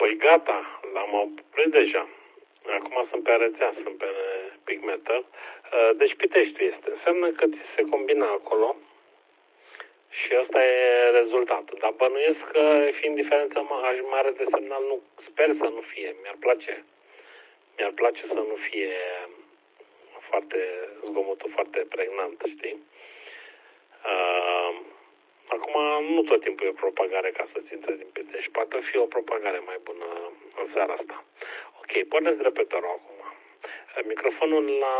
Păi gata, l-am oprit deja. Acum sunt pe rețea, sunt pe Pigmeter. Deci Pitești este. Înseamnă că ți se combină acolo și ăsta e rezultatul. Dar bănuiesc că fiind diferența mare de semnal, nu, sper să nu fie. Mi-ar place să nu fie zgomotul foarte pregnant, știi? Acum nu tot timpul e propagare ca să-ți intre din Pitești. Poate fi o propagare mai bună în seara asta. Ok, pornesc repetorul acum. Microfonul la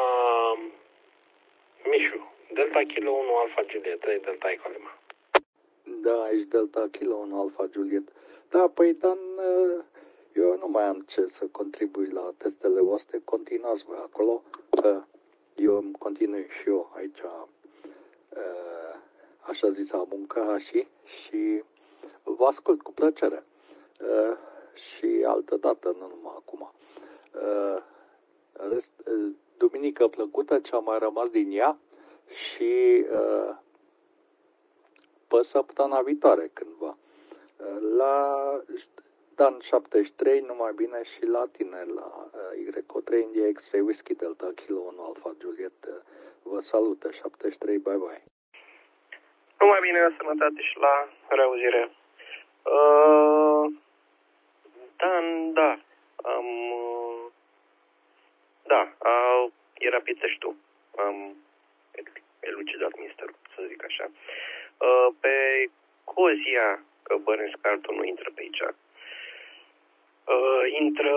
Mișu. Delta Kilo 1 Alfa Juliet 3 Delta Eco Lima. Da, aici Delta Kilo 1 Alfa Juliet. Da, păi, Dan, eu nu mai am ce să contribui la testele voastre. Continuați voi acolo. Eu îmi continui și eu aici, așa zisa munca și vă ascult cu plăcere. Și altă dată, nu numai acum. Duminică plăcută, ce-a mai rămas din ea și pe săptămâna viitoare cândva. La Dan 73, numai bine, și la tine, la Y3 India X-Ray Whisky Delta Kilo 1 Alpha Juliet. Vă salută, 73, bye bye. Numai bine, sănătate și la reauzire. Dan, da, era Piteștiul. Am elucidat misterul, să zic așa. Pe Cozia, că bănesc că altul nu intră pe aici. Intră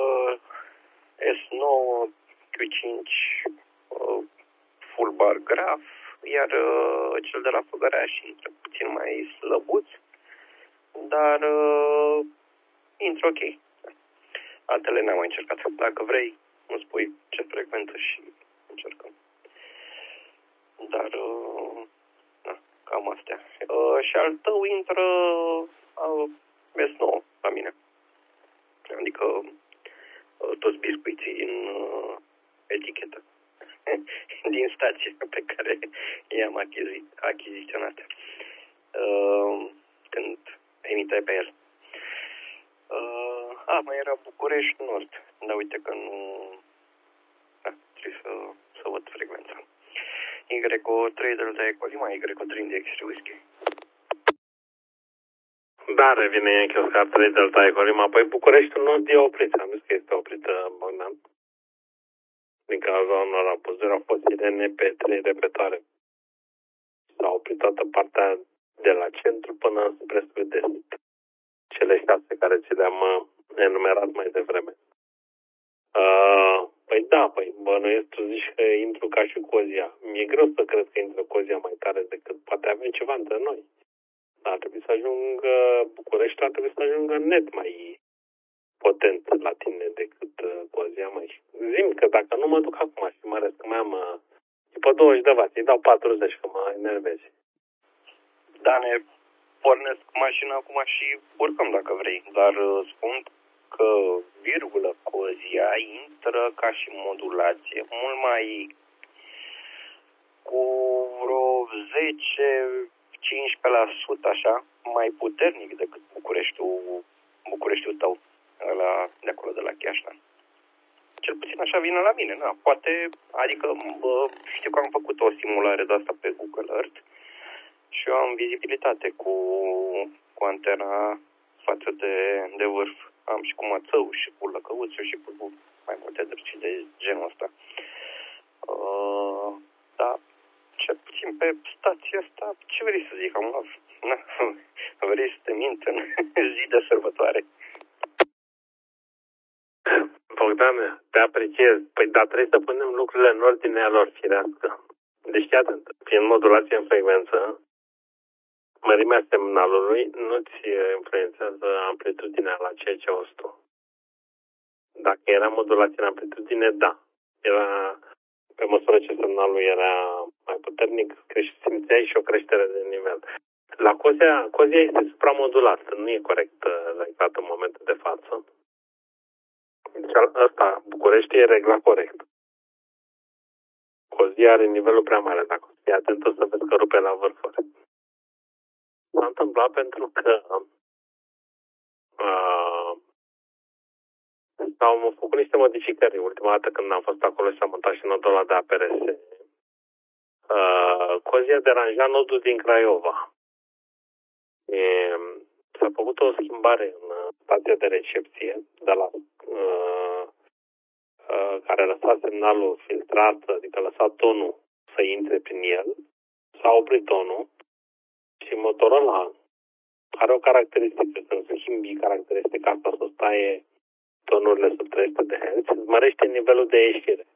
S9, Q5, full bar graf, iar cel de la Făgăraș intră puțin mai slăbuț, dar intră ok. Altele n-am mai încercat. Dacă vrei, îmi spui ce frecventă și încercăm. Dar, cam astea. Și al tău intră S9 la mine. Adică toți biscuiții din etichetă. Din stație pe care i-am achiziționat. Când emitai pe el. Mai era București Nord. Dar uite că nu... trebuie să văd frecvența. Y3 Delta Eco Lima, Y3 India X-Ray Whisky. Da, revine Yankee Oscar 3 Delta Eco Lima. Păi București Nord e oprit. Am zis că este oprită, Bogdan. Din cauza unor apuzuri au fost sirene pe 3 repetoare. S-a oprit toată partea de la centru până spre sud-est. Cele 6 care ți le-am enumerat mai devreme. Păi da, bănuiesc, tu zici că intru ca și Cozia. Mi-e greu să cred că intră Cozia mai tare decât poate avem ceva între noi. Ar trebui să ajungă București, ar trebui să ajungă net mai potent la tine decât Cozia, măi. Zi-mi că dacă nu mă duc acum și mă arăt că mai am după 20 de vați, îi dau 40 că mă enervezi. Da, ne pornesc mașina acum și urcăm dacă vrei, dar spun că virgulă Cozia intră ca și modulație mult mai cu vreo 10-15% așa, mai puternic decât Bucureștiul tău, ăla de acolo de la Chiașna. Cel puțin așa vine la mine, poate, adică știu că am făcut o simulare de asta pe Google Earth și eu am vizibilitate cu antena față de vârf. Am și cu mățău și cu lăcăuțul și cu mai multe drăci de genul ăsta. Da, cel puțin pe stația asta, ce vrei să zic, vrei să te mint în zi de sărbătoare? Bogdan, te apreciez. Păi da, trebuie să punem lucrurile în ordinea lor firească. Deci, fii atent, fiind modulație în frecvență, mărimea semnalului nu-ți influențează amplitudinea la ceea ce auzi tu. Dacă era modulație în amplitudine, da. Era, pe măsură ce semnalul era mai puternic, simțeai și o creștere de nivel. La Cozia este supramodulat, nu e corect reglat în momentul de față. Deci ăsta, București, e reglat corect. Cozia are nivelul prea mare, dacă fii atent o să vezi că rupe la vârfuri. S-a întâmplat pentru că s-au făcut niște modificări. Ultima dată când am fost acolo și s-a montat și nodul ăla de APRS, Cozia deranja nodul din Craiova. S-a făcut o schimbare în stația de recepție de la care lăsa semnalul filtrat, adică lăsa tonul să intre prin el, s-a oprit tonul și Motorola are o caracteristică, când schimbi caracteristica asta să taie tonurile sub 300 de Hz, îți mărește nivelul de ieșire.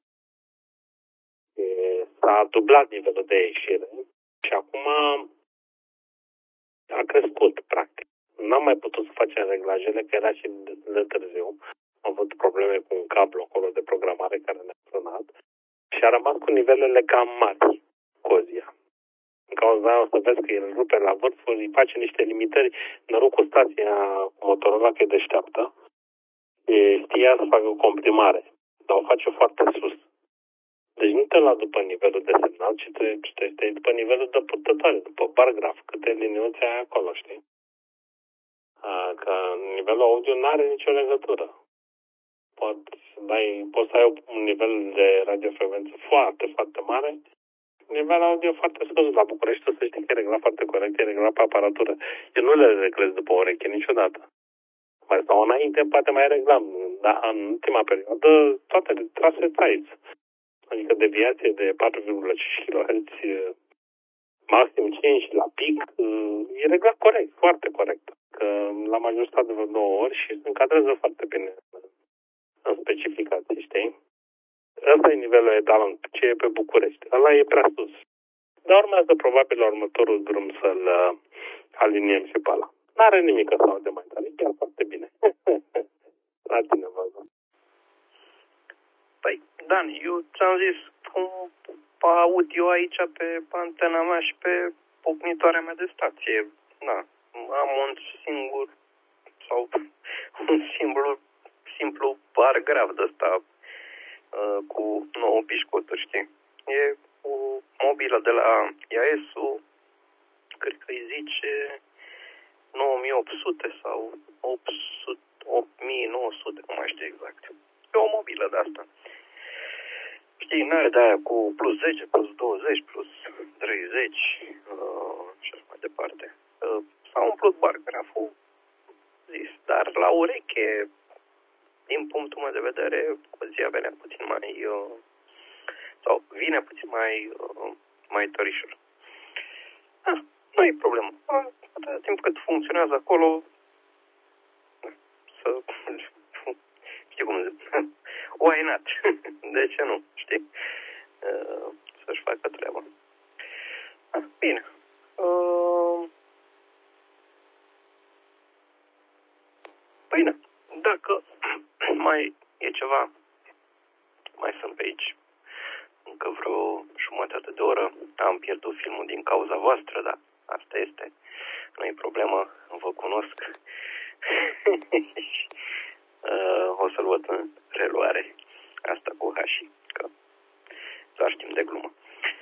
S-a dublat nivelul de ieșire și acum a crescut, practic. N-am mai putut să facem reglajele, că era și destul de târziu. Am avut probleme cu un cablu acolo de programare care ne-a frânat și a rămas cu nivelele cam mari, Cozia. În cauza aia o să vezi că el rupe la vârfuri, îi face niște limitări. Noroc cu stația cu Motorola, că e deșteaptă, știa să facă o comprimare, dar o face foarte sus. Deci nu te lua după nivelul de semnal, ci te după nivelul de purtătoare, după bar graf, câte liniuțe ai acolo, știi? Că nivelul audio nu are nicio legătură. Poți să ai un nivel de radiofrecvență foarte, foarte mare, nivel audio foarte scăzut. La București, să știi că e reglat foarte corect, e reglat pe aparatură. Eu nu le reglez după ureche niciodată. Mai stau înainte, poate mai reglam, dar în ultima perioadă toate trase tights. Adică deviație de 4,5 kHz, maxim 5 la pic, e reglat corect, foarte corect. Că l-am ajustat de vreo 2 ori și se încadrează foarte bine în specificații, știi? Ăsta e nivelul etalon, ce e pe București. Ăla e prea sus. Dar urmează probabil la următorul drum să-l aliniem și pe ăla. N-are nimic să aude mai tare, chiar foarte bine. La tine, vă. Păi, Dan, eu ți-am zis cum aud eu aici pe antena mea și pe pocnitoarea mea de stație. Da, am un simplu bar grav de ăsta cu 9 bișcoturi, știi? E o mobilă de la IAS-ul, cred că îi zice 9800 sau 800, 8900, nu mai știu exact. E o mobilă de asta. Știi, n-are de aia cu plus 10, plus 20, plus 30 și așa mai departe. S-a umplut bargraful, zis, dar la ureche, din punctul meu de vedere, Cozia venea puțin mai, sau vine puțin mai tărișor. Nu e problemă. Atâta timp cât funcționează acolo, să, știi cum zic, why not? De ce nu, știi? Să-și facă treaba. Bine. Bine, dacă mai e ceva, mai sunt pe aici încă vreo jumătate de oră. Am pierdut filmul din cauza voastră, dar asta este. Nu e problemă, vă cunosc. O să-l văd în reluare. Asta cu Hashi, că doar știm de glumă.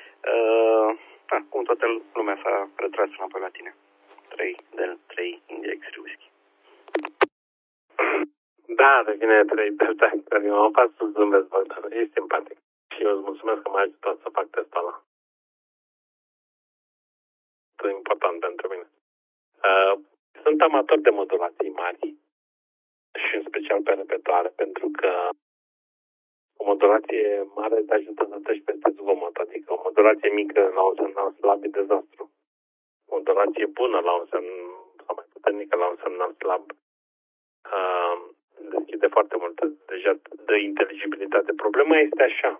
Cum toată lumea s-a retras înapoi la tine. 3 India X-Ray Whisky. Da, devine 3 Delta X-Ray. Eu am fac să zâmbesc, Bogdan. E simpatic. Și eu îți mulțumesc că m-ai ajutat să fac testul ăla. E important pentru mine. Sunt amator de modulații mari și în special pe repetoare, pentru că o modulație mare te ajută să treci peste zgomot, adică o modulație mică la un semnal slab e dezastru. O modulație bună la un semnal, sau mai puternică la un semnal slab, deschide foarte mult, deja dă inteligibilitate. Problema este așa.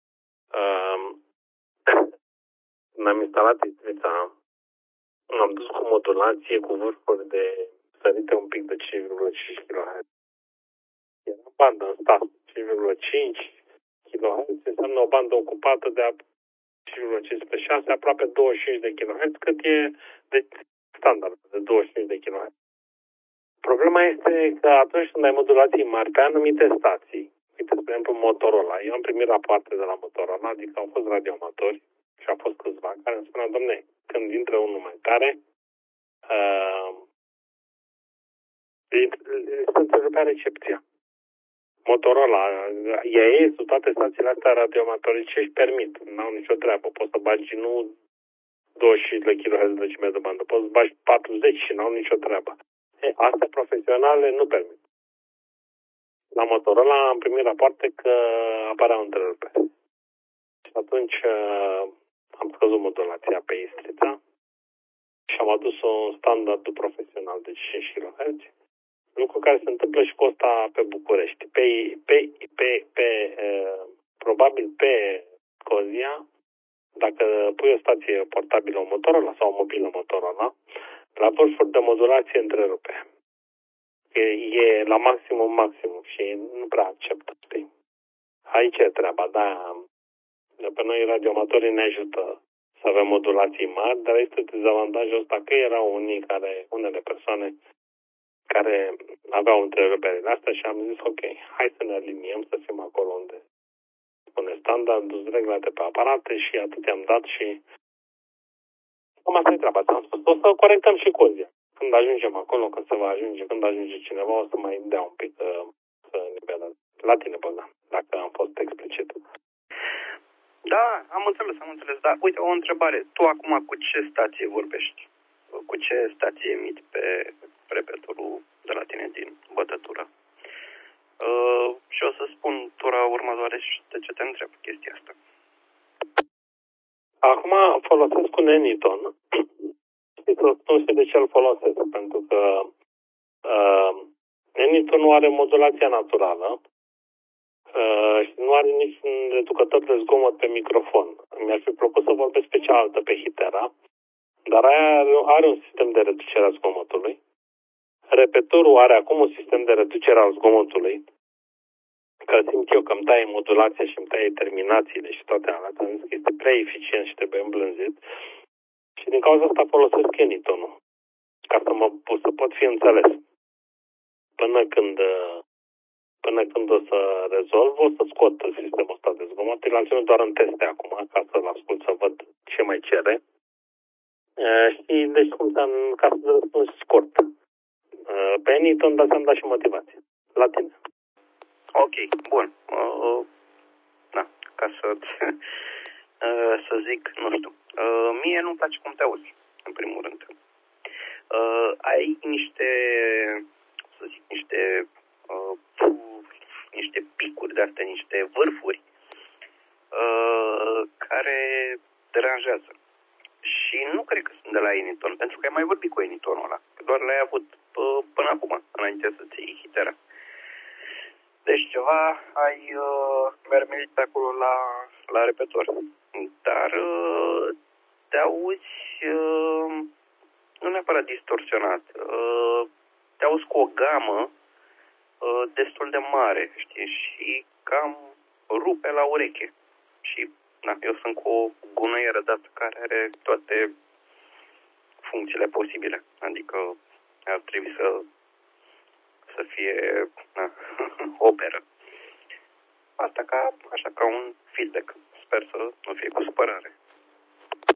Când am instalat Istrița, am dus cu modulație cu vârfuri de sărite un pic de 5,5 kHz. Era bandă în stat, 5,5 kHz înseamnă o bandă ocupată de 5,5/6, aproape 25 de kHz, cât e de standard, de 25 de kHz. Problema este că atunci când ai modulații mari pe anumite stații, uite, spre exemplu, Motorola, eu am primit rapoarte de la Motorola, adică au fost radioamatori și au fost câțiva care îmi spuneau, dom'le, când intră unul mai tare, se întrerupea recepția. Motorola, ei, toate stațiile astea radioamatorice își permit, n-au nicio treabă. Poți să bagi nu 20 de kHz lăcime de bandă, poți să bagi 40 și n-au nicio treabă. Astea profesionale nu permit. La Motorola am primit rapoarte că apăreau întreruperi. Și atunci am scăzut modulația pe Istrița și am adus un standard profesional de 5 kHz. Lucru care se întâmplă și cu ăsta pe București. Probabil pe Cozia, dacă pui o stație portabilă, o Motorola sau o mobilă Motorola, la vârfuri de modulație întrerupe. E la maximum și nu prea acceptă, știi? Aici e treaba, da. Pe noi radioamatorii ne ajută să avem modulații mari, dar este dezavantajul ăsta că erau unele persoane care aveau întreruperile astea și am zis, ok, hai să ne aliniem, să fim acolo unde spune standardul, reglate pe aparate și atât i-am dat și cam asta e treaba. Ți-am spus, o să corectăm și Cozia. Când ajungem acolo, când ajunge cineva, o să mai dea un pic să nivelăm. La tine, Bogdan, dacă am fost explicit. Da, am înțeles, dar uite, o întrebare. Tu acum cu ce stație vorbești? Cu ce stație emiți pe repetorul de la tine din bătătură? Și o să spun tura următoare și de ce te întreb chestia asta. Acum folosesc un Eniton. Și să spun și de ce îl folosesc. Pentru că Eniton nu are modulația naturală și nu are nici un reducător de zgomot pe microfon. Mi-ar fi propus să vorbesc pe cealaltă, pe Hitera, dar aia are un sistem de reducere a zgomotului. Repetorul are acum un sistem de reducere al zgomotului, că simt eu că îmi taie modulația și îmi taie terminațiile și toate alea. Am zis că este prea eficient și trebuie îmblânzit. Și din cauza asta folosesc Enitonul, ca să pot fi înțeles. Până când o să rezolv, o să scot sistemul ăsta de zgomot. Îl ținut doar în teste acum, ca să-l ascult, să văd ce mai cere. Și deci, ca să răspund scurt. Pe Eniton, dar ți-am dat și motivație. La tine. Ok, bun. Da, ca să zic, nu știu. Mie nu-mi place cum te auzi, în primul rând. Ai niște picuri de-astea, niște vârfuri care deranjează. Și nu cred că sunt de la Eniton, pentru că ai mai vorbit cu Enitonul ăla. Doar l-ai avut până acum, înainte să-ți iei Hitera. Deci ceva ai mermerit acolo la repetor. Dar te auzi nu neapărat distorsionat. Te auzi cu o gamă destul de mare, știi, și cam rupe la ureche. Și eu sunt cu o gunoieră dată care are toate funcțiile posibile. Adică ar trebui să fie operă. Asta ca un feedback. Sper să nu fie cu supărare.